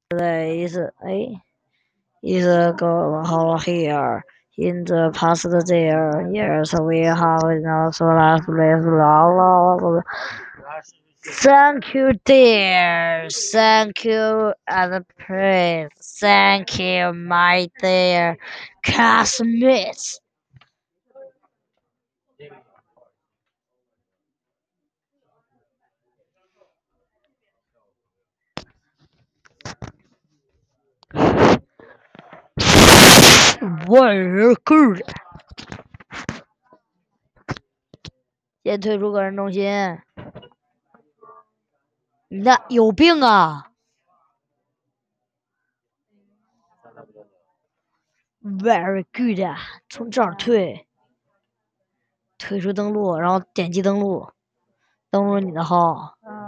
is go over here in the past there years we have now so last thank you dear, thank you and praise, thank you my dear classmates. Very good。先退出个人中心。那有病啊 ！Very good 啊，从这儿退，退出登录，然后点击登录，登录你的号。